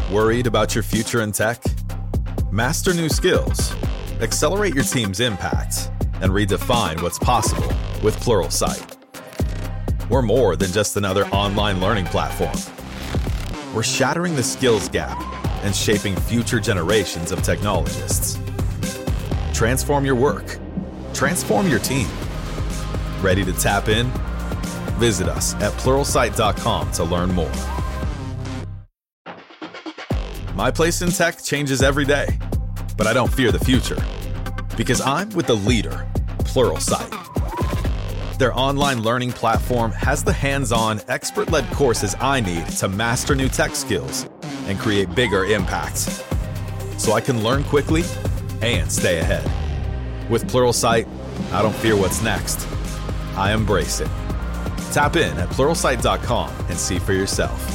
Worried about your future in tech? Master new skills, accelerate your team's impact, and redefine what's possible with Pluralsight. We're more than just another online learning platform. We're shattering the skills gap and shaping future generations of technologists. Transform your work. Transform your team. Ready to tap in? Visit us at pluralsight.com to learn more. My place in tech changes every day, but I don't fear the future because I'm with the leader, Pluralsight. Their online learning platform has the hands-on, expert-led courses I need to master new tech skills and create bigger impacts, so I can learn quickly and stay ahead. With Pluralsight, I don't fear what's next. I embrace it. Tap in at pluralsight.com and see for yourself.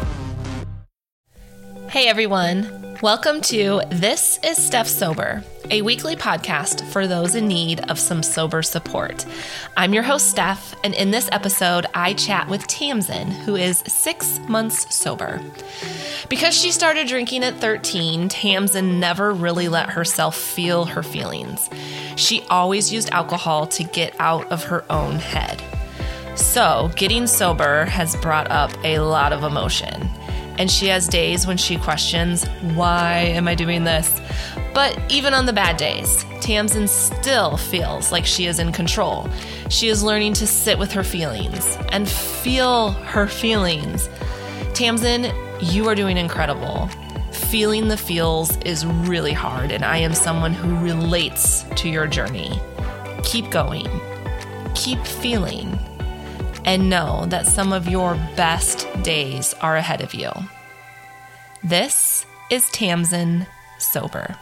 Hey everyone, welcome to This is Steph Sober, a weekly podcast for those in need of some sober support. I'm your host, Steph, and in this episode, I chat with Tamsin, who is 6 months sober. Because she started drinking at 13, Tamsin never really let herself feel her feelings. She always used alcohol to get out of her own head. So, getting sober has brought up a lot of emotion. And she has days when she questions, why am I doing this? But even on the bad days, Tamsin still feels like she is in control. She is learning to sit with her feelings and feel her feelings. Tamsin, you are doing incredible. Feeling the feels is really hard, and I am someone who relates to your journey. Keep going. Keep feeling. And know that some of your best days are ahead of you. This is Tamsin Sober.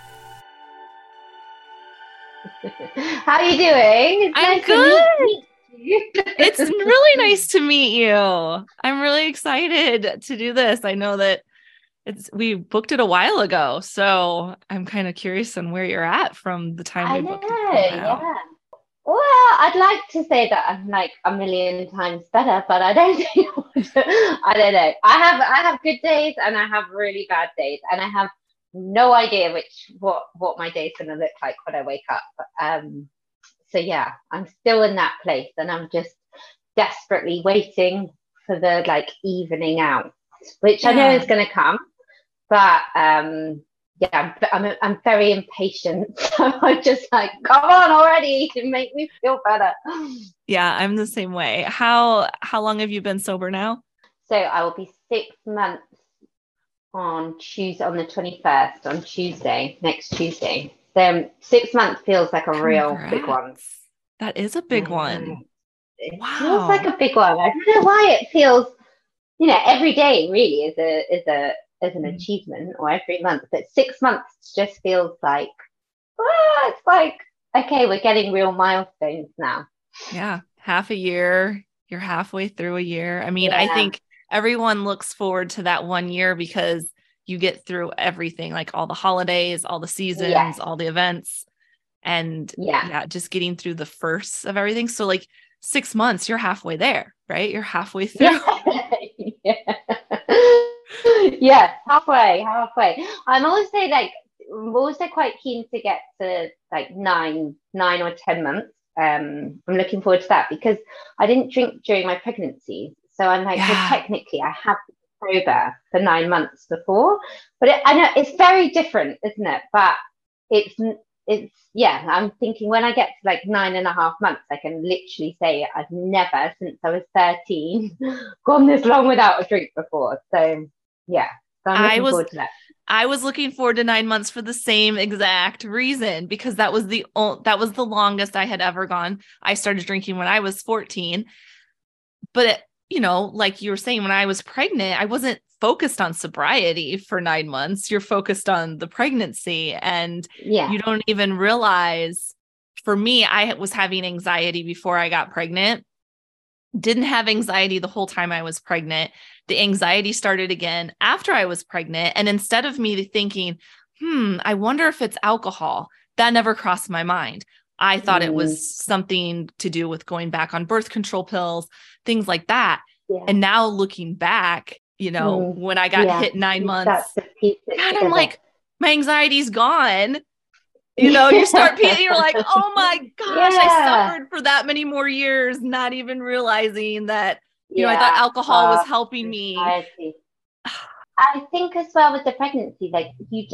How are you doing? I'm good. It's really nice to meet you. I'm really excited to do this. I know that we booked it a while ago, so I'm kind of curious on where you're at from the time we booked it. Yeah. Well, I'd like to say that I'm like a million times better, but I don't I don't know. I have good days and I have really bad days, and I have no idea what my day's gonna look like when I wake up. So yeah, I'm still in that place, and I'm just desperately waiting for the evening out, which I know is gonna come, but yeah, I'm very impatient. So I'm just like, come on already, to make me feel better. Yeah, I'm the same way. How long have you been sober now? So I will be 6 months on the 21st, on Tuesday, next Tuesday. So 6 months feels like a real big one. That is a big one. It feels like a big one. I don't know why it feels, every day really is an achievement, or every month, but 6 months just feels like, it's like, okay, we're getting real milestones now. Yeah, half a year, you're halfway through a year. I mean, I think everyone looks forward to that 1 year because you get through everything, like all the holidays, all the seasons, all the events, and just getting through the first of everything. So 6 months, you're halfway there, right? You're halfway through. Yeah, halfway. I'm also quite keen to get to 9 or 10 months. I'm looking forward to that because I didn't drink during my pregnancy, so I'm well, technically I have been sober for 9 months before, but I know it's very different, isn't it? But I'm thinking when I get to 9.5 months, I can literally say I've never, since I was 13, gone this long without a drink before. So yeah, so I'm looking forward to that. I was looking forward to 9 months for the same exact reason, because that was the longest I had ever gone. I started drinking when I was 14, but like you were saying, when I was pregnant, I wasn't focused on sobriety for 9 months. You're focused on the pregnancy, and you don't even realize. For me, I was having anxiety before I got pregnant. Didn't have anxiety the whole time I was pregnant. The anxiety started again after I was pregnant. And instead of me thinking, I wonder if it's alcohol, that never crossed my mind. I thought it was something to do with going back on birth control pills, things like that. Yeah. And now looking back, when I got hit 9 months, that's the piece God, I'm like, my anxiety's gone. You start feeling, you're like, oh my gosh, I suffered for that many more years, not even realizing that, I thought alcohol was helping me. I think as well with the pregnancy, like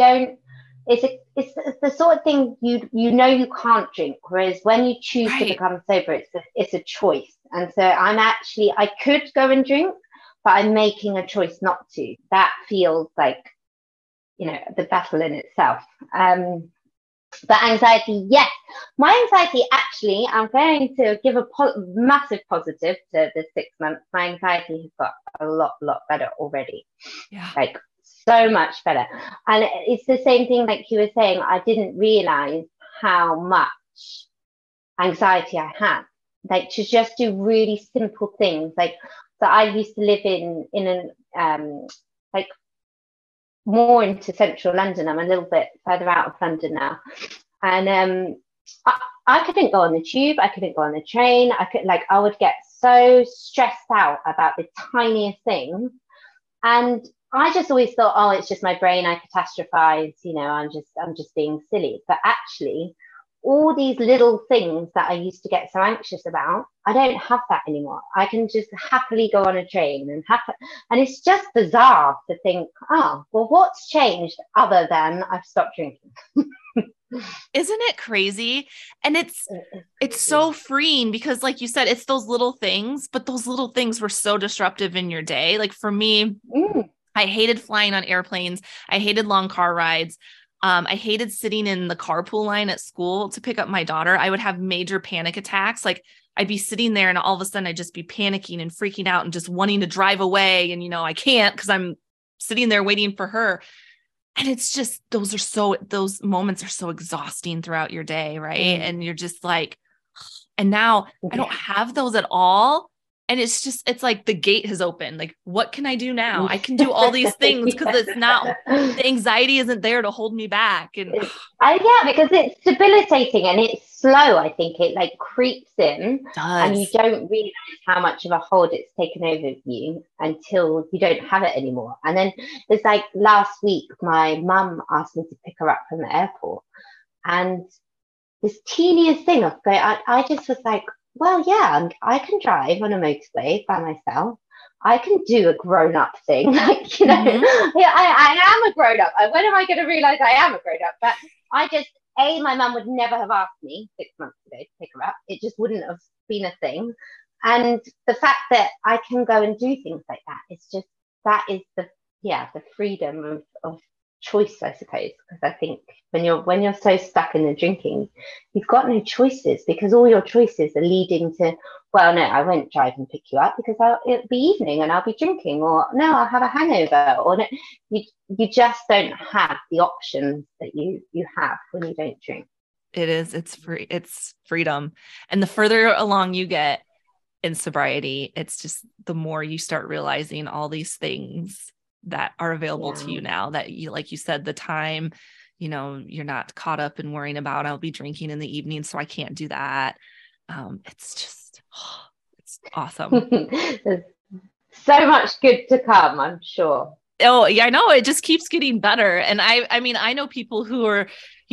it's the sort of thing you you can't drink, whereas when you choose to become sober, it's a choice. And so I could go and drink, but I'm making a choice not to. That feels like, the battle in itself. But anxiety, yes. My anxiety, actually, I'm going to give a massive positive to the 6 months. My anxiety has got a lot better already. Yeah. Like, so much better. And it's the same thing like you were saying. I didn't realize how much anxiety I had. Like, to just do really simple things. Like, so I used to live in an like more into central London. I'm a little bit further out of London now. And I couldn't go on the tube. I couldn't go on the train. I would get so stressed out about the tiniest things. And I just always thought, oh, it's just my brain. I catastrophize, I'm just being silly. But actually, all these little things that I used to get so anxious about, I don't have that anymore. I can just happily go on a train and it's just bizarre to think, oh, well, what's changed other than I've stopped drinking? Isn't it crazy? And it's so freeing because, like you said, it's those little things, but those little things were so disruptive in your day. Like for me, I hated flying on airplanes. I hated long car rides. I hated sitting in the carpool line at school to pick up my daughter. I would have major panic attacks. Like I'd be sitting there and all of a sudden I'd just be panicking and freaking out and just wanting to drive away. And, I can't because I'm sitting there waiting for her. And it's just, those moments are so exhausting throughout your day. Right. And you're just like, and now I don't have those at all. And it's like the gate has opened. Like, what can I do now? I can do all these things because it's not, the anxiety isn't there to hold me back. And because it's debilitating and it's slow. I think it like creeps in and you don't realize how much of a hold it's taken over you until you don't have it anymore. And then it's like last week, my mum asked me to pick her up from the airport. And this teeniest thing of going, I just was like, well, yeah, I can drive on a motorway by myself. I can do a grown-up thing. Like, I am a grown-up. When am I going to realize I am a grown-up? But my mum would never have asked me 6 months ago to pick her up. It just wouldn't have been a thing. And the fact that I can go and do things like that, that is the freedom of choice, I suppose. Because I think when you're so stuck in the drinking, you've got no choices because all your choices are leading to, well, no, I won't drive and pick you up because it'll be evening and I'll be drinking, or no, I'll have a hangover, or no, you just don't have the options that you have when you don't drink. It's free. It's freedom. And the further along you get in sobriety, it's just the more you start realizing all these things that are available to you now, that you, like you said, the time, you're not caught up in worrying about, I'll be drinking in the evening, so I can't do that. It's just, it's awesome. There's so much good to come, I'm sure. Oh yeah, I know. It just keeps getting better. And I mean, I know people who are,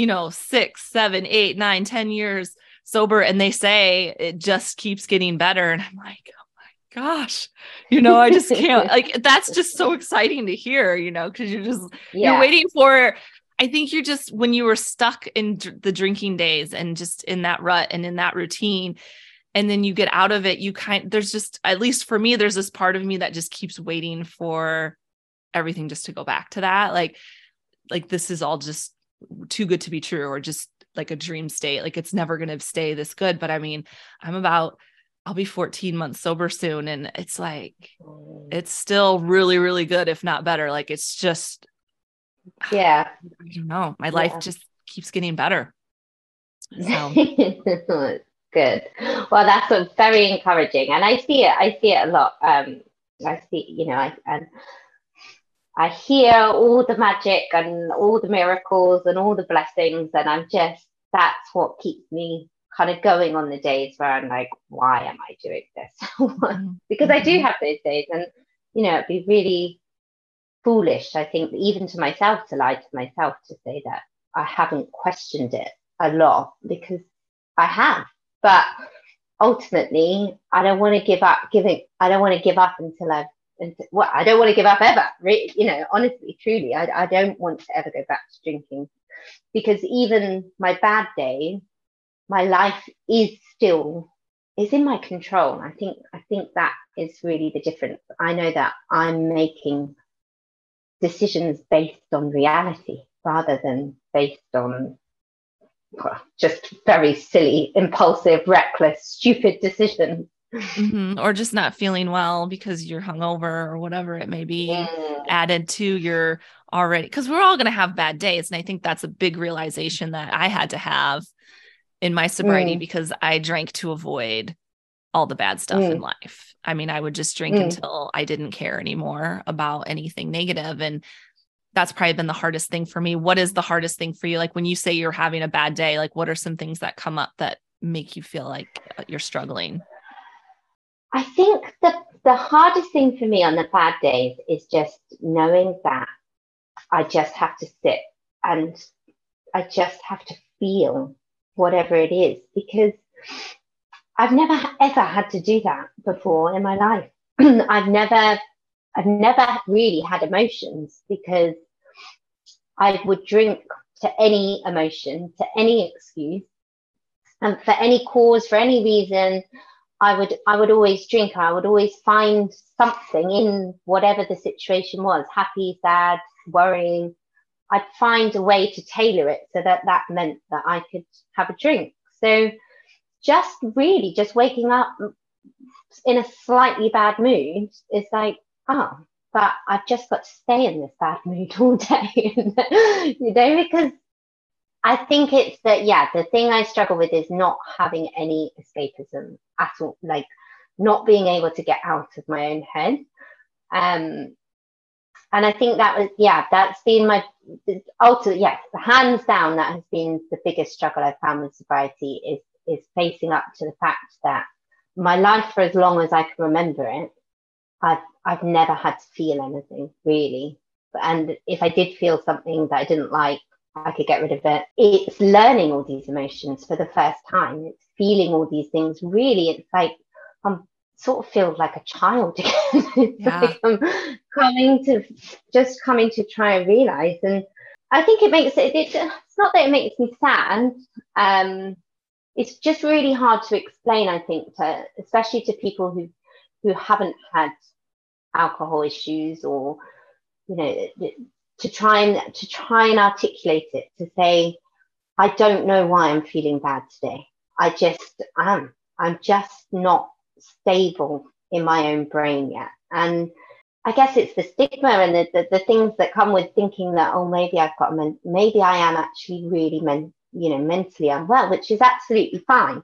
6, 7, 8, 9, 10 years sober, and they say it just keeps getting better. And I'm like, gosh, I just can't, like, that's just so exciting to hear, because you're waiting for, I think you're just, when you were stuck in the drinking days and just in that rut and in that routine, and then you get out of it, there's just, at least for me, there's this part of me that just keeps waiting for everything just to go back to that. Like this is all just too good to be true, or just like a dream state. Like it's never going to stay this good. But I mean, I'll be 14 months sober soon. And it's like, it's still really, really good, if not better. Like, it's just, I don't know. My life just keeps getting better. So. Good. Well, that's very encouraging. And I see it a lot. I see, I hear all the magic and all the miracles and all the blessings. And that's what keeps me kind of going on the days where I'm like, why am I doing this? Because I do have those days, and it'd be really, foolish, I think, even to myself, to lie to myself to say that I haven't questioned it a lot, because I have. But ultimately, I don't want to give up. I don't want to give up until I don't want to give up ever. Honestly, truly, I don't want to ever go back to drinking, because even my bad day, my life is in my control. I think that is really the difference. I know that I'm making decisions based on reality rather than based on just very silly, impulsive, reckless, stupid decisions. Mm-hmm. Or just not feeling well because you're hungover or whatever it may be, added to your already, because we're all going to have bad days. And I think that's a big realization that I had to have in my sobriety, because I drank to avoid all the bad stuff in life. I mean, I would just drink until I didn't care anymore about anything negative. And that's probably been the hardest thing for me. What is the hardest thing for you? Like when you say you're having a bad day, like what are some things that come up that make you feel like you're struggling? I think the hardest thing for me on the bad days is just knowing that I just have to sit and I just have to feel whatever it is, because I've never ever had to do that before in my life. I've never really had emotions, because I would drink to any emotion, to any excuse, and for any cause, for any reason. I would always drink. I would always find something in whatever the situation was, happy, sad, worrying. I'd find a way to tailor it so that meant that I could have a drink. So just waking up in a slightly bad mood is like, oh, but I've just got to stay in this bad mood all day, because I think it's that, the thing I struggle with is not having any escapism at all, like not being able to get out of my own head. And I think that's been my ultimate, hands down, that has been the biggest struggle I've found with sobriety, is facing up to the fact that my life, for as long as I can remember it, I've never had to feel anything really. And if I did feel something that I didn't like, I could get rid of it. It's learning all these emotions for the first time. It's feeling all these things. Really, it's like I'm sort of feel like a child again. Like I'm coming to try and realize. And I think it makes it's not that it makes me sad. It's just really hard to explain, I think, especially to people who haven't had alcohol issues, or to try and articulate it, to say, I don't know why I'm feeling bad today. I just am. I'm just not stable in my own brain yet. And I guess it's the stigma and the things that come with thinking that, oh, maybe maybe I am actually really mentally unwell, which is absolutely fine.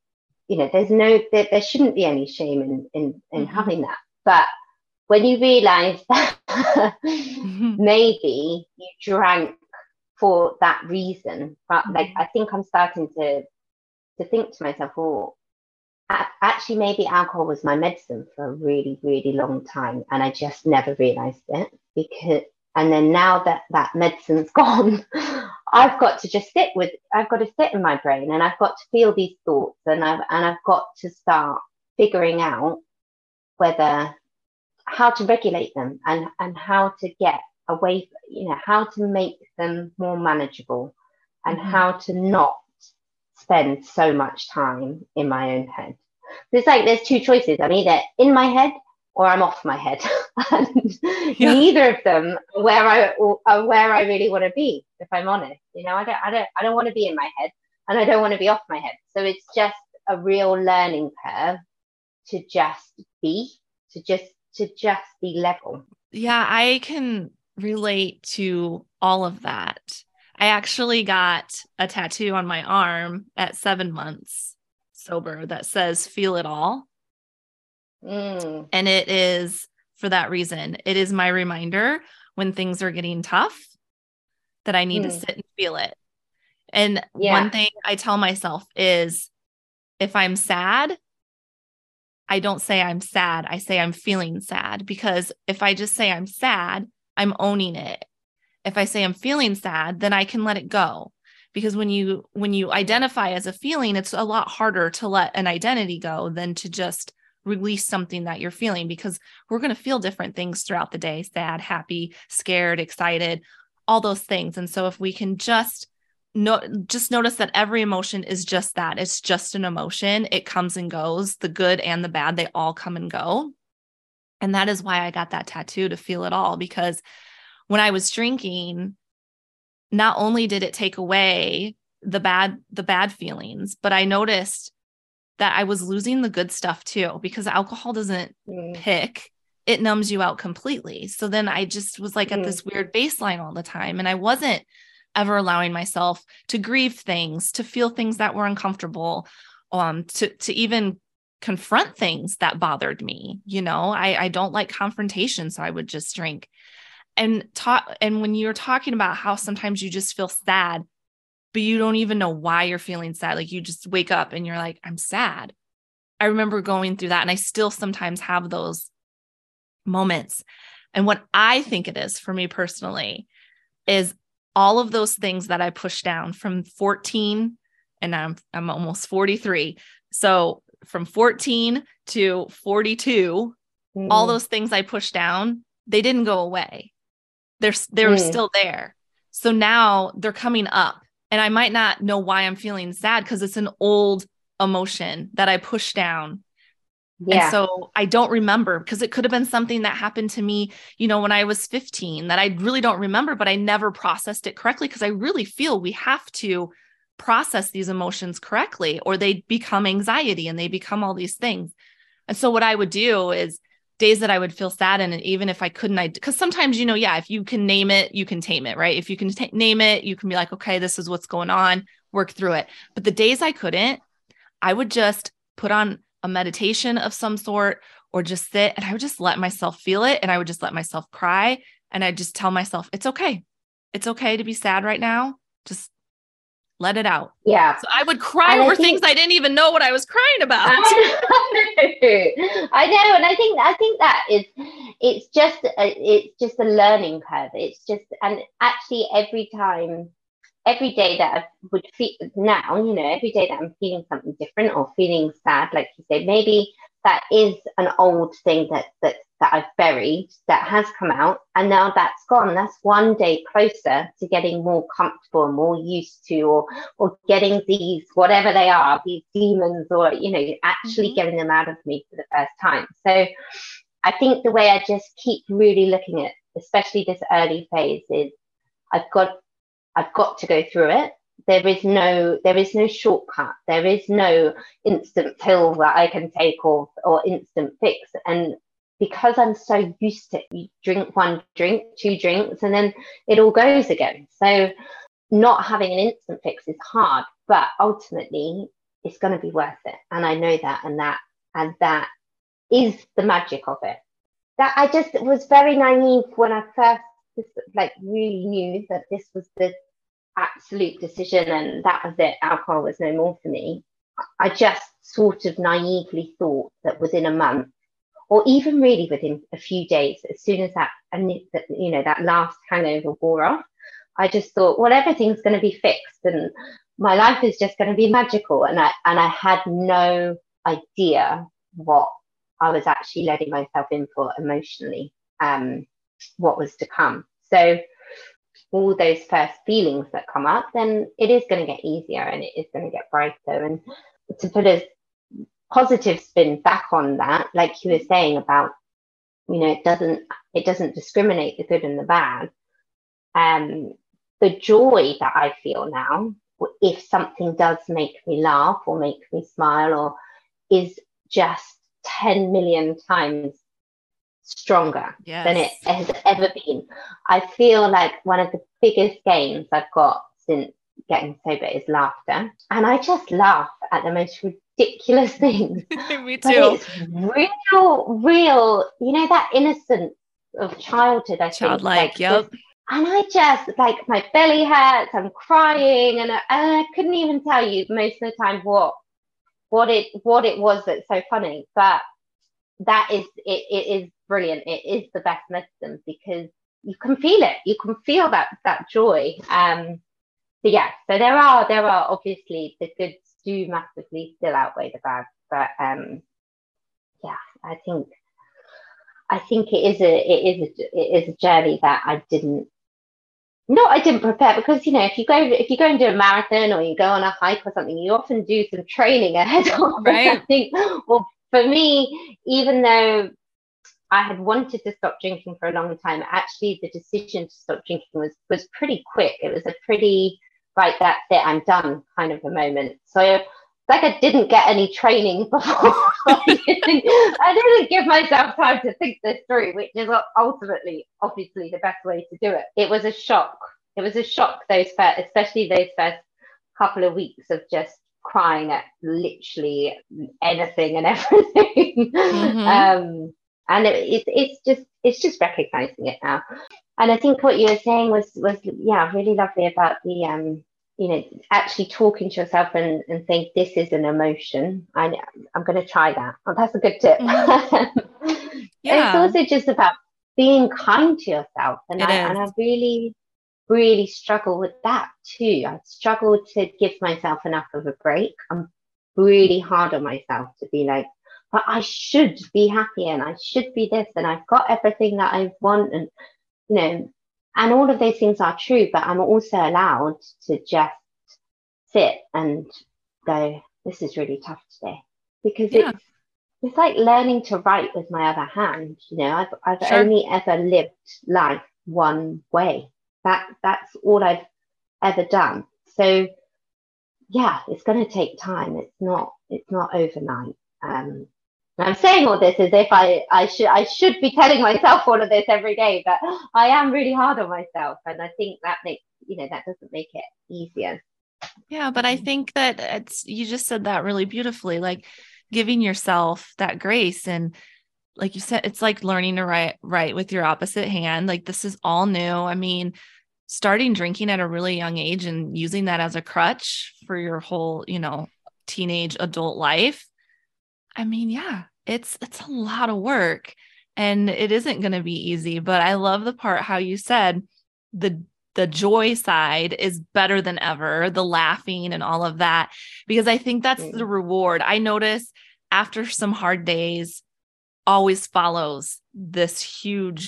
There shouldn't be any shame in having that. But when you realize that maybe you drank for that reason, but like, I think I'm starting to think to myself, oh, actually maybe alcohol was my medicine for a really, really long time, and I just never realized it. And then now that medicine's gone, I've got to sit in my brain, and I've got to feel these thoughts, and I've got to start figuring out how to regulate them, and how to get away, how to make them more manageable, and how to not spend so much time in my own head. It's like there's two choices. I'm either in my head or I'm off my head. And neither of them are where I really want to be, if I'm honest. I don't want to be in my head, and I don't want to be off my head. So it's just a real learning curve to just be level. Yeah, I can relate to all of that. I actually got a tattoo on my arm at 7 months sober that says "Feel it all." And it is for that reason. It is my reminder when things are getting tough that I need to sit and feel it. And one thing I tell myself is, if I'm sad, I don't say I'm sad. I say I'm feeling sad, because if I just say I'm sad, I'm owning it. If I say I'm feeling sad, then I can let it go. Because when you identify as a feeling, it's a lot harder to let an identity go than to just release something that you're feeling, because we're going to feel different things throughout the day: sad, happy, scared, excited, all those things. And so if we can just notice that every emotion is just that, it's just an emotion. It comes and goes, the good and the bad, they all come and go. And that is why I got that tattoo, to feel it all, because when I was drinking, not only did it take away the bad feelings, but I noticed that I was losing the good stuff too, because alcohol doesn't pick, it numbs you out completely. So then I just was like at this weird baseline all the time. And I wasn't ever allowing myself to grieve things, to feel things that were uncomfortable, to even confront things that bothered me. I don't like confrontation, so I would just drink. And when you're talking about how sometimes you just feel sad, but you don't even know why you're feeling sad. Like you just wake up and you're like, I'm sad. I remember going through that, and I still sometimes have those moments. And what I think it is for me personally is all of those things that I pushed down from 14, and I'm almost 43. So from 14 to 42, all those things I pushed down, they didn't go away. They were still there. So now they're coming up, and I might not know why I'm feeling sad because it's an old emotion that I pushed down. Yeah. And so I don't remember, because it could have been something that happened to me, when I was 15 that I really don't remember, but I never processed it correctly, because I really feel we have to process these emotions correctly, or they become anxiety and they become all these things. And so what I would do is days that I would feel sad, and even if I couldn't, because sometimes, if you can name it, you can tame it, right? If you can name it, you can be like, okay, this is what's going on, work through it. But the days I couldn't, I would just put on a meditation of some sort, or just sit, and I would just let myself feel it. And I would just let myself cry. And I just tell myself, it's okay. It's okay to be sad right now. Just let it out. Yeah. So I would cry over things I didn't even know what I was crying about. I know. And I think that it's just a learning curve. It's just, and actually every day that I would feel now, every day that I'm feeling something different or feeling sad, like you say, maybe that is an old thing that I've buried, that has come out, and now that's gone. That's one day closer to getting more comfortable and more used to, or getting these, whatever they are, these demons, or, actually getting them out of me for the first time. So I think the way I just keep really looking at, especially this early phase, is I've got to go through it. There is no shortcut. There is no instant pill that I can take, or instant fix. And because I'm so used to it, you drink one drink, two drinks, and then it all goes again. So not having an instant fix is hard, but ultimately it's going to be worth it. And I know that, and that is the magic of it. That I just was very naive when I first really knew that this was the absolute decision, and that was it. Alcohol was no more for me. I just sort of naively thought that within a month, or even really within a few days, as soon as that last hangover wore off, I just thought, well, everything's going to be fixed and my life is just going to be magical. And I had no idea what I was actually letting myself in for emotionally, what was to come. So all those first feelings that come up, then it is going to get easier and it is going to get brighter. And to put a positive spin back on that, like you were saying about, it doesn't discriminate the good and the bad. The joy that I feel now, if something does make me laugh or make me smile, or is just 10 million times stronger than it has ever been. I feel like one of the biggest gains I've got since getting sober is laughter. And I just laugh at the most ridiculous things. Me too. But it's real, that innocence of childhood, I think. Childlike, yep. And I just, my belly hurts, I'm crying, and I couldn't even tell you most of the time what it was that's so funny. But that is, it is brilliant. It is the best medicine, because you can feel it. You can feel that joy. But yeah, so there are obviously the goods do massively still outweigh the bad. But yeah, I think it is a journey that I didn't prepare, because if you go and do a marathon or you go on a hike or something, you often do some training ahead of it. Right. I think, well, for me, even though I had wanted to stop drinking for a long time, actually the decision to stop drinking was pretty quick. It was a pretty, right, that's it, I'm done kind of a moment. So I didn't get any training before. I didn't give myself time to think this through, which is ultimately, obviously, the best way to do it. It was a shock. It was a shock, especially those first couple of weeks of just crying at literally anything and everything. Mm-hmm. And it's just recognizing it now. And I think what you were saying was really lovely about the actually talking to yourself and saying, this is an emotion. I'm going to try that. Oh, that's a good tip. Mm-hmm. Yeah. It's also just about being kind to yourself. And I really, really struggle with that too. I struggle to give myself enough of a break. I'm really hard on myself to be like, but I should be happy and I should be this and I've got everything that I want, and and all of those things are true, but I'm also allowed to just sit and go, this is really tough today, because it's like learning to write with my other hand. I've Sure. only ever lived life one way. That's all I've ever done. So yeah, it's going to take time. It's not overnight. I'm saying all this as if I should be telling myself all of this every day, but I am really hard on myself, and I think that makes that doesn't make it easier. Yeah, but I think that you just said that really beautifully, like giving yourself that grace. And like you said, it's like learning to write with your opposite hand. Like, this is all new. I mean, starting drinking at a really young age and using that as a crutch for your whole, teenage adult life. I mean, yeah, it's a lot of work, and it isn't going to be easy, but I love the part how you said the joy side is better than ever, the laughing and all of that, because I think that's the reward. I notice after some hard days always follows this huge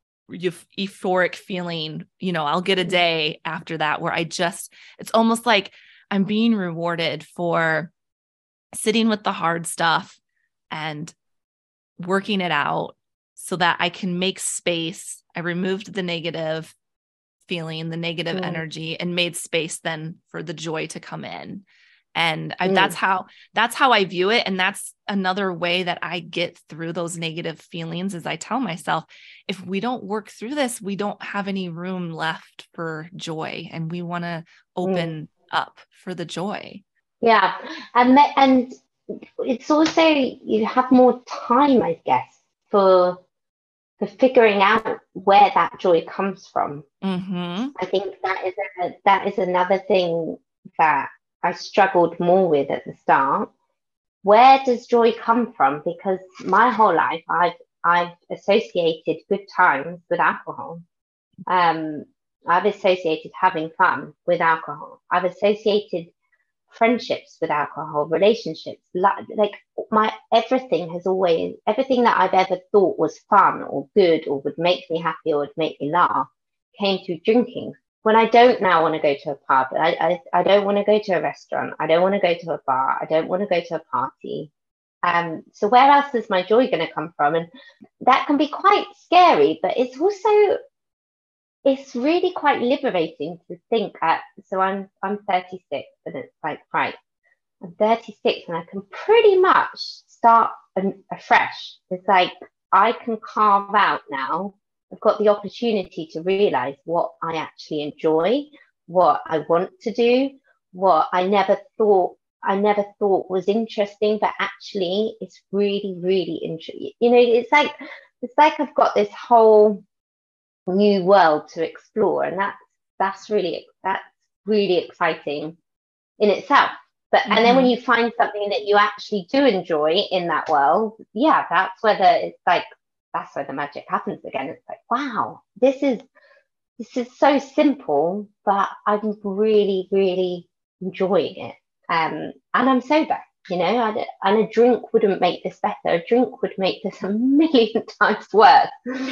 euphoric feeling. I'll get a day after that where it's almost like I'm being rewarded for sitting with the hard stuff and working it out so that I can make space. I removed the negative feeling, the negative energy, and made space then for the joy to come in. And that's how I view it. And that's another way that I get through those negative feelings, is I tell myself, if we don't work through this, we don't have any room left for joy. And we want to open up for the joy. Yeah. And it's also, you have more time, I guess, for figuring out where that joy comes from. Mm-hmm. I think that is another thing that I struggled more with at the start. Where does joy come from? Because my whole life I've associated good times with alcohol. I've associated having fun with alcohol. I've associated friendships with alcohol, relationships, like everything that I've ever thought was fun or good or would make me happy or would make me laugh came through drinking. When I don't now want to go to a pub, I don't want to go to a restaurant, I don't want to go to a bar, I don't want to go to a party. So where else is my joy going to come from? And that can be quite scary, but it's really quite liberating to think at. So I'm 36, and it's like, right, I'm 36 and I can pretty much start afresh. It's like I can carve out now. I've got the opportunity to realize what I actually enjoy, what I want to do, what I never thought was interesting, but actually it's really, really interesting. It's like I've got this whole new world to explore, and that's really exciting in itself. But and then when you find something that you actually do enjoy in that world, yeah, that's whether it's like that's where the magic happens again. It's like, wow, this is so simple, but I'm really, really enjoying it. And I'm sober, you know, and a drink wouldn't make this better. A drink would make this a million times worse.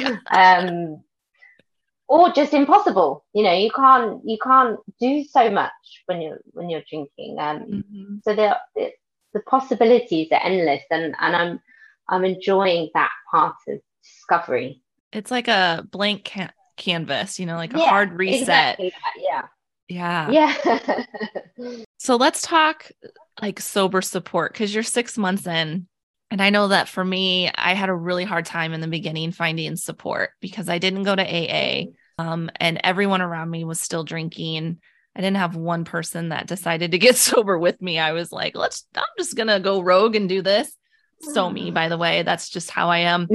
Or just impossible. You know, you can't do so much when you're drinking. So the possibilities are endless, and I'm enjoying that part of discovery. It's like a blank canvas, you know, like a hard reset. Exactly that, yeah. Yeah. So let's talk like sober support, because you're 6 months in. And I know that for me, I had a really hard time in the beginning finding support because I didn't go to AA, and everyone around me was still drinking. I didn't have one person that decided to get sober with me. I was like, I'm just going to go rogue and do this. So me, by the way, that's just how I am.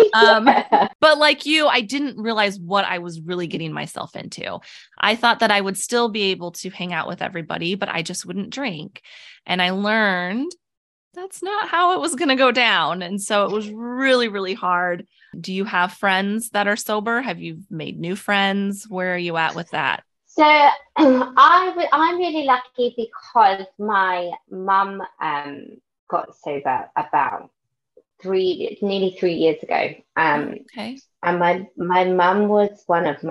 But like you, I didn't realize what I was really getting myself into. I thought that I would still be able to hang out with everybody, but I just wouldn't drink. And I learned that's not how it was going to go down. And so it was really, really hard. Do you have friends that are sober? Have you made new friends? Where are you at with that? So I'm really lucky because my mum got sober about nearly 3 years ago. Okay. And my mum was one of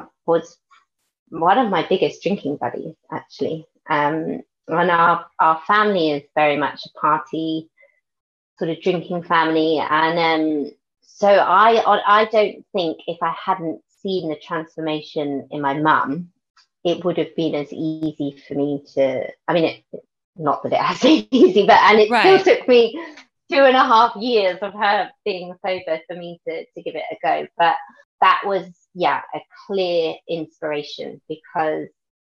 my biggest drinking buddies, actually. And our family is very much a party sort of drinking family. And so I don't think if I hadn't seen the transformation in my mum, it would have been as easy for me to, I mean, not that it has been easy, and it still took me 2.5 years of her being sober for me to give it a go. But that was, a clear inspiration, because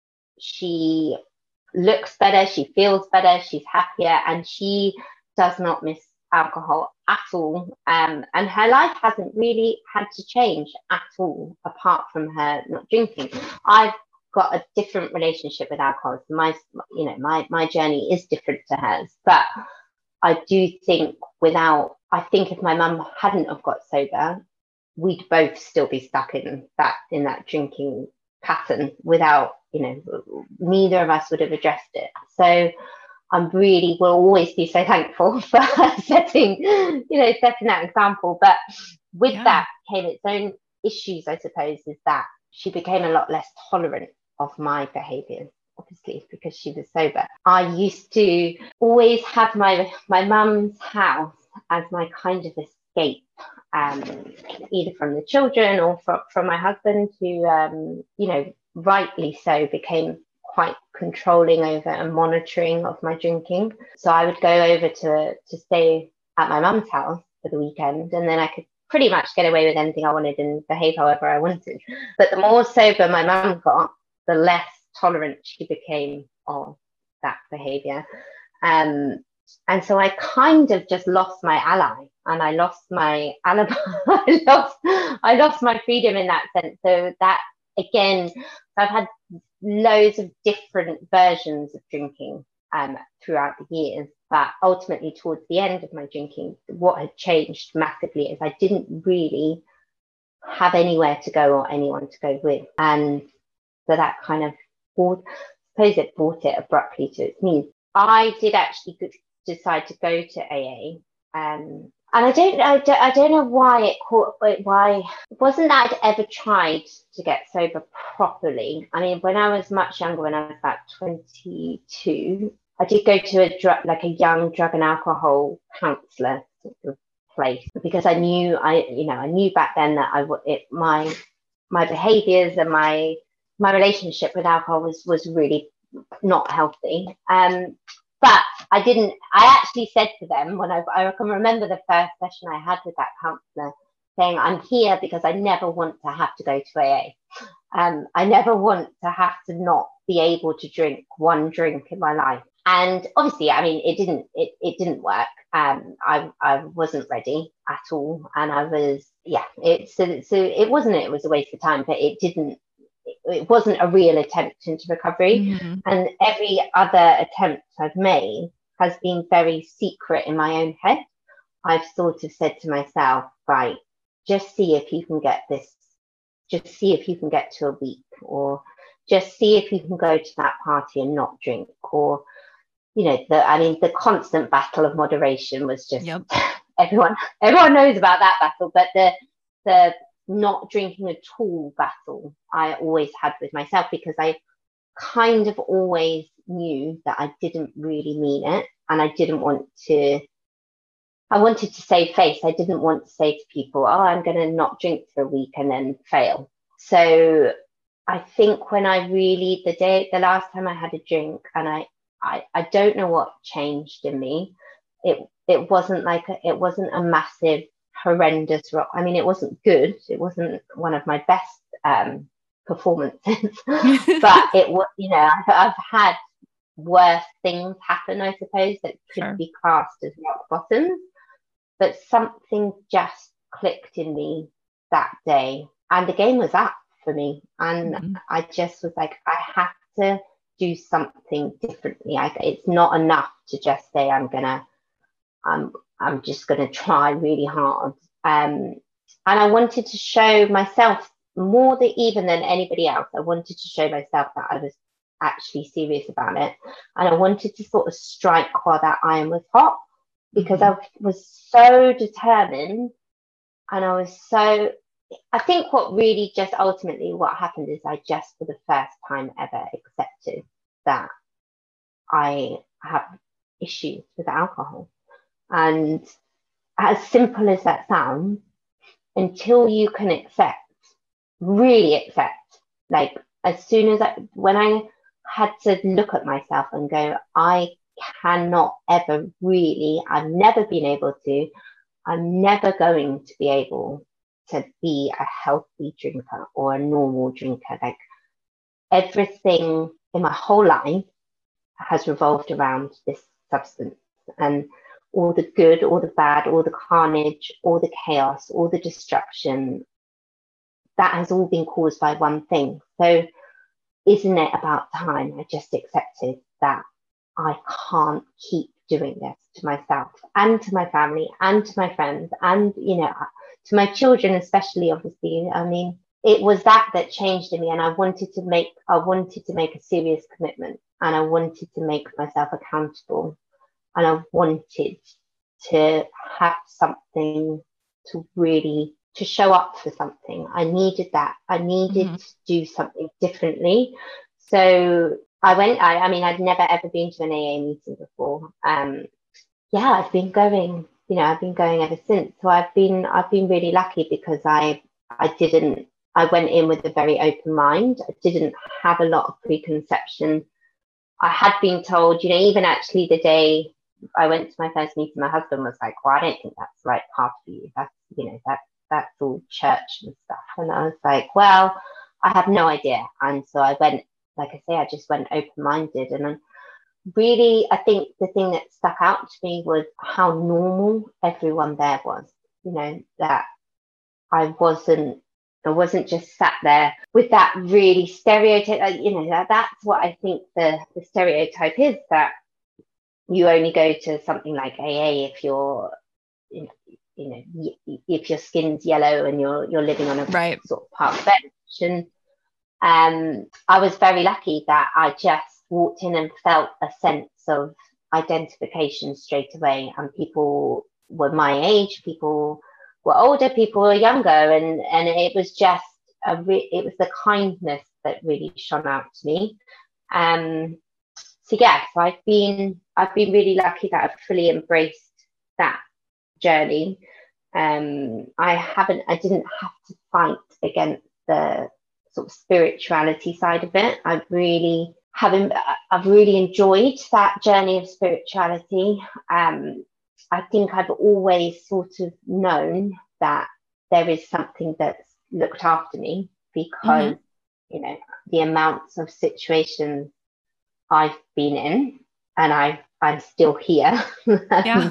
she looks better, she feels better, she's happier, and she does not miss alcohol at all. And her life hasn't really had to change at all, apart from her not drinking. I've got a different relationship with alcohol. So my journey is different to hers, but I do think if my mum hadn't have got sober, we'd both still be stuck in that drinking pattern without, neither of us would have addressed it. So will always be so thankful for her setting that example. But with that came its own issues, I suppose, is that she became a lot less tolerant of my behaviour, obviously, because she was sober. I used to always have my mum's house as my kind of escape, either from the children or from my husband, who, rightly so, became quite controlling over and monitoring of my drinking. So I would go over to stay at my mum's house for the weekend, and then I could pretty much get away with anything I wanted and behave however I wanted. But the more sober my mum got, the less tolerant she became of that behaviour. And so I kind of just lost my ally, and I lost my alibi. I lost my freedom in that sense. So that, again, I've had loads of different versions of drinking throughout the years. But ultimately, towards the end of my drinking, what had changed massively is I didn't really have anywhere to go or anyone to go with. And so that kind of, brought it abruptly to its knees. I did actually decide to go to AA. And I don't know why it wasn't that I'd ever tried to get sober properly. I mean, when I was much younger, when I was about 22, I did go to a young drug and alcohol counsellor sort of place, because I knew back then that my behaviours and my relationship with alcohol was really not healthy. But I actually said to them, when I can remember the first session I had with that counsellor, saying, I'm here because I never want to have to go to AA. I never want to have to not be able to drink one drink in my life. And obviously, I mean, it didn't work. I wasn't ready at all. And I was, it was a waste of time, but it wasn't a real attempt into recovery. Mm-hmm. And every other attempt I've made has been very secret in my own head. I've sort of said to myself, right, just see if you can get this, just see if you can get to a week, or just see if you can go to that party and not drink, or, the constant battle of moderation was just, everyone knows about that battle, but the not drinking at all battle I always had with myself, because I kind of always knew that I didn't really mean it, and I wanted to save face. I didn't want to say to people, oh, I'm going to not drink for a week and then fail. So I think when the last time I had a drink, and I don't know what changed in me. It wasn't a massive, horrendous rock. I mean, it wasn't good. It wasn't one of my best performances, but it was, I've had worse things happen, I suppose, that could be classed as rock bottoms. But something just clicked in me that day, and the game was up for me. And I just was like, I have to do something differently. It's not enough to just say I'm just gonna try really hard. And I wanted to show myself more even than anybody else. I wanted to show myself that I was actually serious about it, and I wanted to sort of strike while that iron was hot, because I was so determined, and I think what really just ultimately what happened is I just for the first time ever accepted that I have issues with alcohol. And as simple as that sounds, until you can really accept, like as soon as when I had to look at myself and go, I cannot ever really, I've never been able to, I'm never going to be able to be a healthy drinker or a normal drinker. Like everything in my whole life has revolved around this substance, and all the good, all the bad, all the carnage, all the chaos, all the destruction, that has all been caused by one thing. So isn't it about time I just accepted that I can't keep doing this to myself and to my family and to my friends and, to my children, especially, obviously. I mean, it was that changed in me, and I wanted to make a serious commitment, and I wanted to make myself accountable, and I wanted to have something to show up for something. I needed that. I needed to do something differently. So I went, I'd never ever been to an AA meeting before. I've been going ever since. So I've been really lucky, because I went in with a very open mind. I didn't have a lot of preconception. I had been told, even actually the day I went to my first meeting, my husband was like, well, I don't think that's the right path for you. That's all church and stuff. And I was like, well, I have no idea. And so I went, like I say, I just went open-minded. And really, I think the thing that stuck out to me was how normal everyone there was, that I wasn't just sat there with that really stereotype, that's what I think the stereotype is, that you only go to something like AA if you're, if your skin's yellow and you're living on a sort of park bench. And I was very lucky that I just walked in and felt a sense of identification straight away. And people were my age, people were older, people were younger, and it was just it was the kindness that really shone out to me. So I've been really lucky that I've fully embraced that journey. I didn't have to fight against the sort of spirituality side of it. I've really enjoyed that journey of spirituality. I think I've always sort of known that there is something that's looked after me, because the amounts of situations I've been in, and I'm still here. Yeah.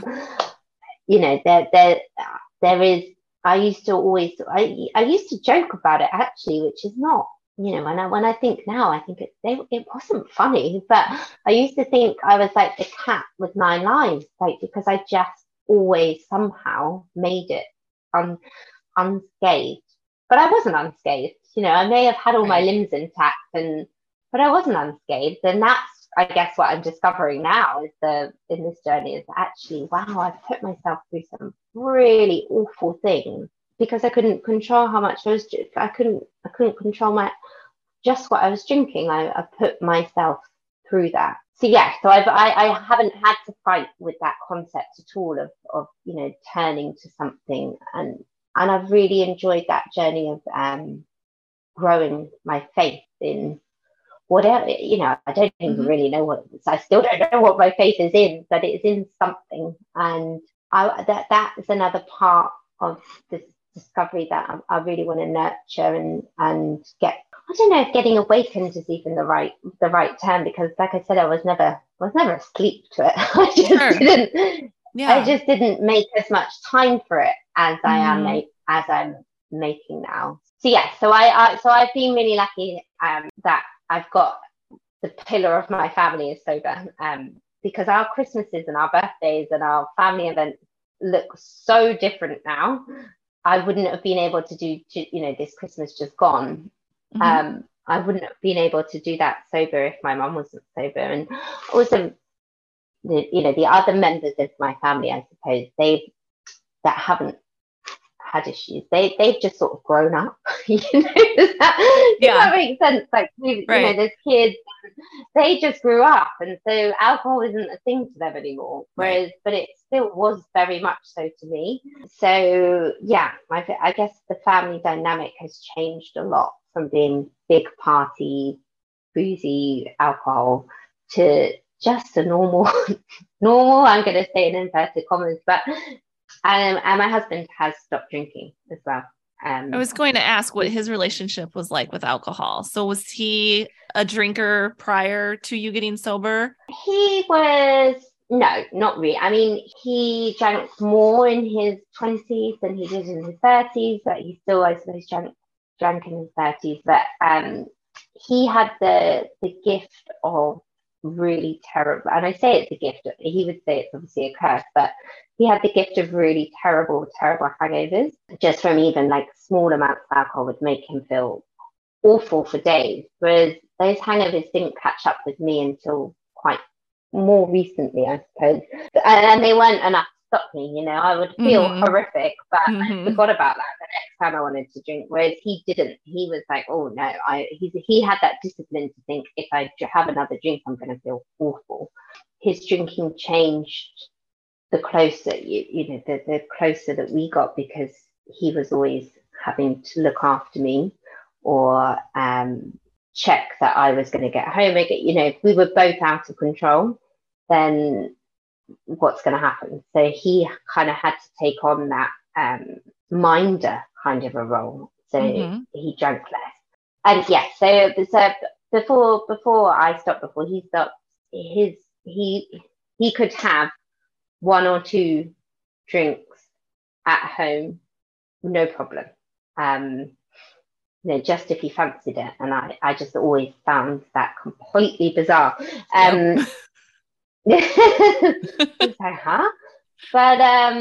There is. I used to joke about it, actually, which is not, when I think now, I think it wasn't funny, but I used to think I was like the cat with 9 lives, like, because I just always somehow made it unscathed, but I wasn't unscathed. I may have had all my Right. limbs intact, but I wasn't unscathed. And that's, I guess, what I'm discovering now in this journey is actually, wow, I've put myself through some really awful things because I couldn't control how much I couldn't control just what I was drinking. I put myself through that. So yeah, so I haven't had to fight with that concept at all of turning to something, and I've really enjoyed that journey of growing my faith in whatever. I don't even really know I still don't know what my faith is in, but it's in something, and that is another part of this discovery that I really want to nurture and get. I don't know if getting awakened is even the right term, because like I said, I was never asleep to it. I just didn't make as much time for it as I'm making now. So yeah, so I've been really lucky that I've got the pillar of my family is sober, because our Christmases and our birthdays and our family events look so different now. I wouldn't have been able to do, this Christmas just gone. I wouldn't have been able to do that sober if my mum wasn't sober. And also, the other members of my family, I suppose, that haven't had issues, they've just sort of grown up. Does that make sense? Like, there's kids, they just grew up, and so alcohol isn't a thing to them anymore. Whereas, but it still was very much so to me. So yeah, I guess the family dynamic has changed a lot from being big party, boozy alcohol to just a normal. I'm going to say in inverted commas, but. And my husband has stopped drinking as well. I was going to ask what his relationship was like with alcohol. So was he a drinker prior to you getting sober? He was, no, not really. I mean, he drank more in his 20s than he did in his 30s, but he still, I suppose, drank in his 30s. But he had the gift of really terrible, and I say it's a gift, he would say it's obviously a curse, but he had the gift of really terrible hangovers. Just from even like small amounts of alcohol would make him feel awful for days, whereas those hangovers didn't catch up with me until quite more recently, I suppose, and they weren't enough to stop me. I would feel horrific, but I forgot about that the next time I wanted to drink, whereas he didn't. He was like, oh no, he had that discipline to think, if I have another drink, I'm going to feel awful. His drinking changed the closer the closer that we got, because he was always having to look after me or check that I was going to get home again. If we were both out of control, then what's going to happen? So he kind of had to take on that minder kind of a role. So he drank less. And yes, so before I stopped, before he stopped, he could have 1 or 2 drinks at home, no problem. Just if he fancied it. And I just always found that completely bizarre. It's like, huh? But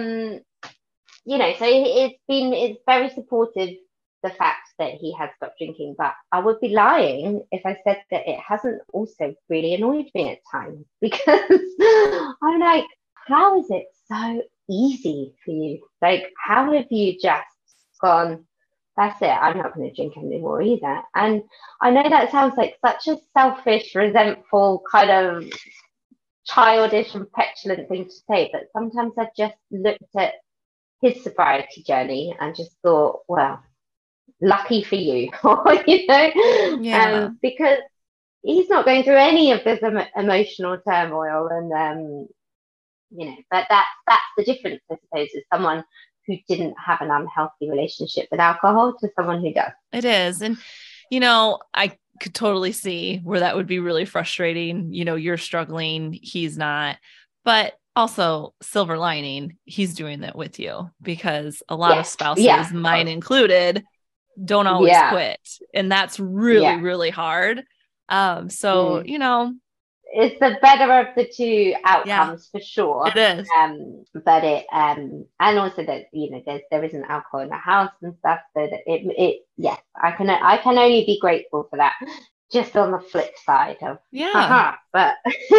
so it's very supportive, the fact that he has stopped drinking, but I would be lying if I said that it hasn't also really annoyed me at times, because I'm like, how is it so easy for you? Like, how have you just gone, that's it, I'm not going to drink anymore either? And I know that sounds like such a selfish, resentful, kind of childish and petulant thing to say, but sometimes I've just looked at his sobriety journey and just thought, well, lucky for you. Because he's not going through any of this emotional turmoil, and but that's the difference, I suppose, is someone who didn't have an unhealthy relationship with alcohol to someone who does. It is. And I could totally see where that would be really frustrating. You're struggling, he's not, but also silver lining, he's doing that with you, because a lot of spouses, mine included, don't always quit. And that's really, really hard. it's the better of the two outcomes for sure. It is. But it and also that there isn't alcohol in the house and stuff, so that I can only be grateful for that. Just on the flip side of but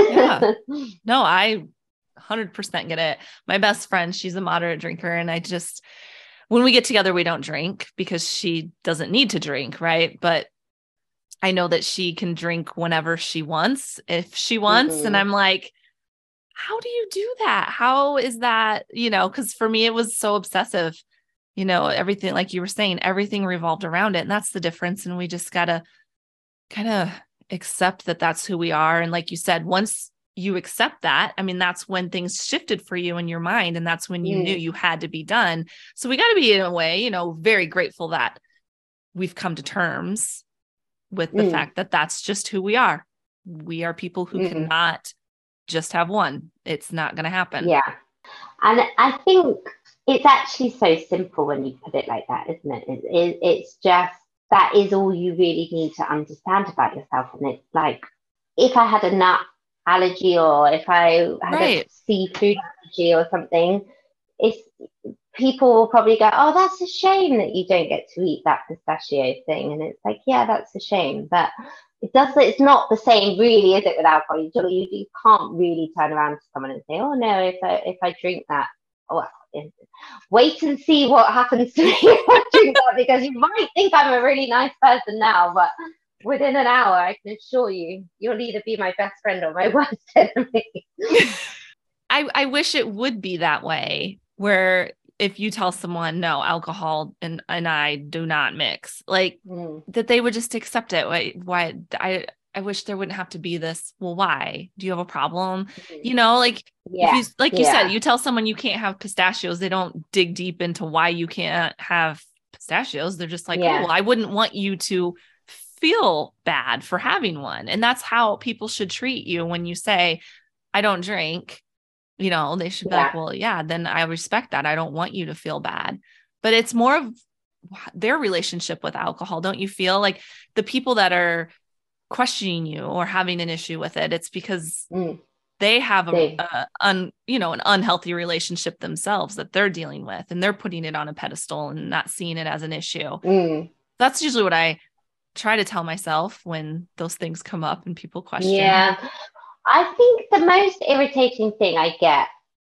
no, I 100% get it. My best friend, she's a moderate drinker, and when we get together, we don't drink because she doesn't need to drink, right? But I know that she can drink whenever she wants, if she wants. And I'm like, how do you do that? How is that, because for me, it was so obsessive, everything, like you were saying, everything revolved around it. And that's the difference. And we just got to kind of accept that that's who we are. And like you said, once you accept that, I mean, that's when things shifted for you in your mind. And that's when you knew you had to be done. So we got to be, in a way, very grateful that we've come to terms with the fact that that's just who we are. We are people who cannot just have one. It's not going to happen. Yeah. And I think it's actually so simple when you put it like that, isn't it? It's just, that is all you really need to understand about yourself. And it's like, if I had a nut allergy or if I had a seafood allergy or something, people will probably go, oh, that's a shame that you don't get to eat that pistachio thing. And it's like, yeah, that's a shame. But it's not the same really, is it, with alcohol? You can't really turn around to someone and say, oh, no, if I drink that, wait and see what happens to me if I drink that, because you might think I'm a really nice person now, but within an hour, I can assure you, you'll either be my best friend or my worst enemy. I wish it would be that way, where if you tell someone, no, alcohol and I do not mix, like that they would just accept it. Why I wish there wouldn't have to be this. Well, why? Do you have a problem? If you said, you tell someone you can't have pistachios, they don't dig deep into why you can't have pistachios. They're just like, oh, well, I wouldn't want you to feel bad for having one. And that's how people should treat you when you say, I don't drink. They should be like, well, yeah, then I respect that. I don't want you to feel bad. But it's more of their relationship with alcohol. Don't you feel like the people that are questioning you or having an issue with it, it's because they have an unhealthy relationship themselves that they're dealing with, and they're putting it on a pedestal and not seeing it as an issue. That's usually what I try to tell myself when those things come up and people question. Yeah. I think the most irritating thing I get,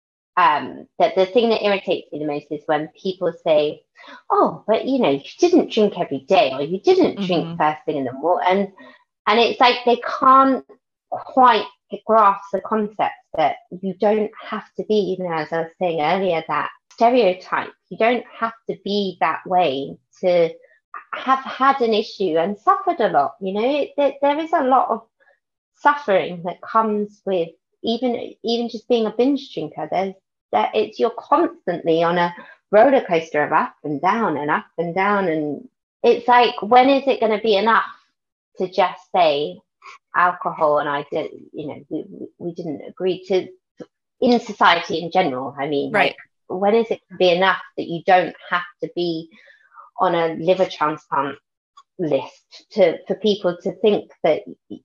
that the thing that irritates me the most is when people say, oh, but you didn't drink every day, or you didn't drink first thing in the morning. And it's like they can't quite grasp the concept that you don't have to be, as I was saying earlier, that stereotype. You don't have to be that way to have had an issue and suffered a lot. There is a lot of suffering that comes with even just being a binge drinker. You're constantly on a roller coaster of up and down and up and down, and it's like, when is it going to be enough to just say alcohol and I did, we didn't agree to, in society in general, I mean, right? Like, when is it going to be enough that you don't have to be on a liver transplant list for people to think that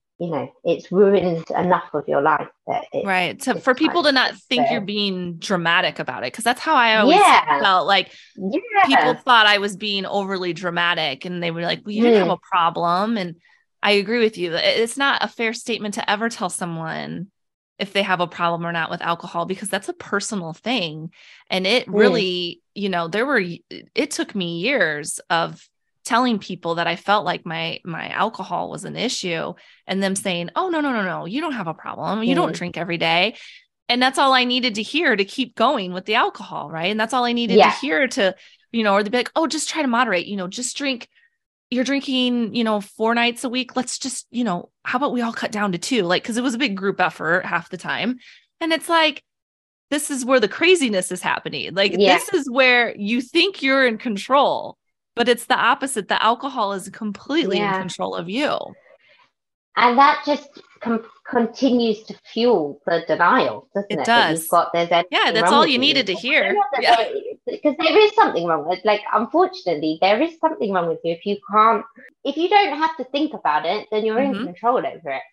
it's ruined enough of your life that right. So for people to not think you're being dramatic about it, because that's how I always felt like people thought I was being overly dramatic, and they were like, well, you didn't have a problem. And I agree with you. It's not a fair statement to ever tell someone if they have a problem or not with alcohol, because that's a personal thing. And it really, it took me years of telling people that I felt like my alcohol was an issue, and them saying, oh, no, you don't have a problem. You don't drink every day. And that's all I needed to hear to keep going with the alcohol. Right. And that's all I needed to hear to, or they'd be like, oh, just try to moderate, just drink. You're drinking, 4 nights a week. Let's just, how about we all cut down to 2? Like, cause it was a big group effort half the time. And it's like, this is where the craziness is happening. Like, this is where you think you're in control, but it's the opposite. The alcohol is completely in control of you. And that just continues to fuel the denial, doesn't it? It does. That's all you needed to hear. Because there is something wrong with, like, unfortunately, there is something wrong with you if you don't have to think about it, then you're in control over it.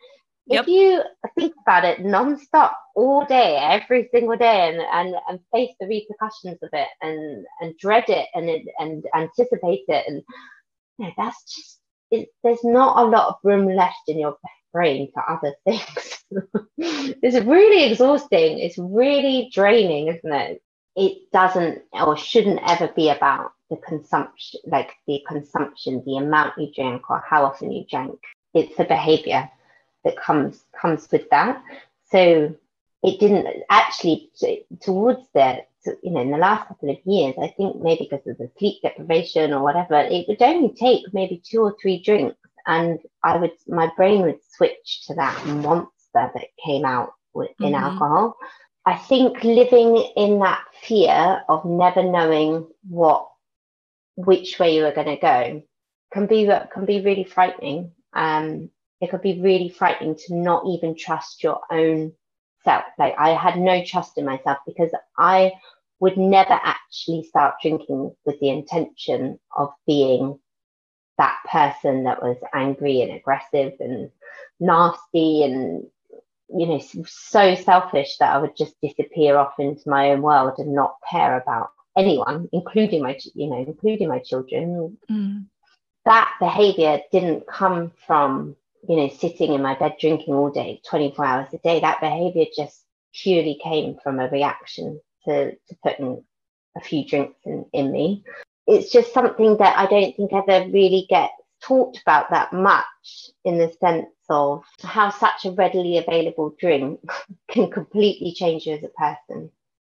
if you think about it nonstop all day, every single day, and face the repercussions of it and dread it and anticipate it, and that's just there's not a lot of room left in your brain for other things. It's really exhausting. It's really draining, isn't it? It doesn't or shouldn't ever be about the consumption, the amount you drink or how often you drink. It's the behavior that comes with that. So it didn't actually towards in the last couple of years, I think maybe because of the sleep deprivation or whatever, it would only take maybe 2 or 3 drinks, and my brain would switch to that monster that came out in alcohol. I think living in that fear of never knowing which way you are going to go can be really frightening. It could be really frightening to not even trust your own self. Like, I had no trust in myself because I would never actually start drinking with the intention of being that person that was angry and aggressive and nasty and, so selfish that I would just disappear off into my own world and not care about anyone, including my children. That behavior didn't come from, sitting in my bed drinking all day, 24 hours a day. That behavior just purely came from a reaction to putting a few drinks in me. It's just something that I don't think ever really gets talked about that much, in the sense of how such a readily available drink can completely change you as a person.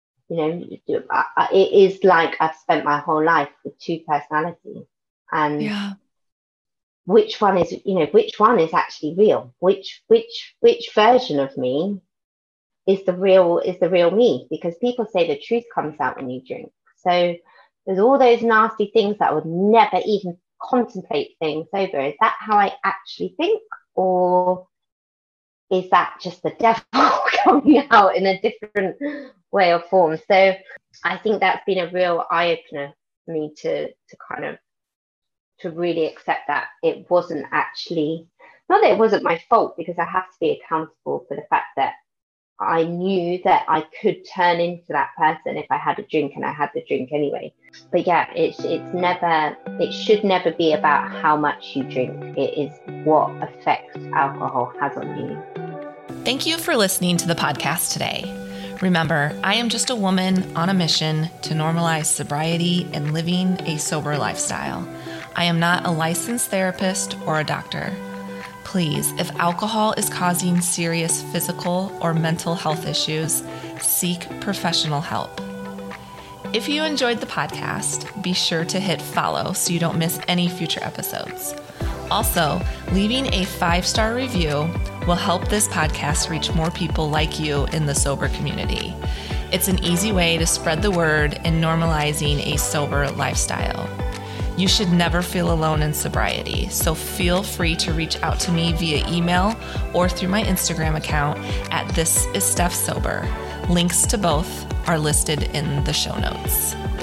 It is like I've spent my whole life with 2 personalities, and which one is actually real? Which version of me is the real me? Because people say the truth comes out when you drink. So there's all those nasty things that I would never even contemplate saying sober. Is that how I actually think, or is that just the devil coming out in a different way or form? So I think that's been a real eye-opener for me to really accept that it wasn't actually, not that it wasn't my fault, because I have to be accountable for the fact that I knew that I could turn into that person if I had a drink, and I had the drink anyway. But yeah, it should never be about how much you drink. It is what effect alcohol has on you. Thank you for listening to the podcast today. Remember, I am just a woman on a mission to normalize sobriety and living a sober lifestyle. I am not a licensed therapist or a doctor. Please, if alcohol is causing serious physical or mental health issues, seek professional help. If you enjoyed the podcast, be sure to hit follow so you don't miss any future episodes. Also, leaving a 5-star review will help this podcast reach more people like you in the sober community. It's an easy way to spread the word in normalizing a sober lifestyle. You should never feel alone in sobriety, so feel free to reach out to me via email or through my Instagram account at This Is Steph Sober. Links to both are listed in the show notes.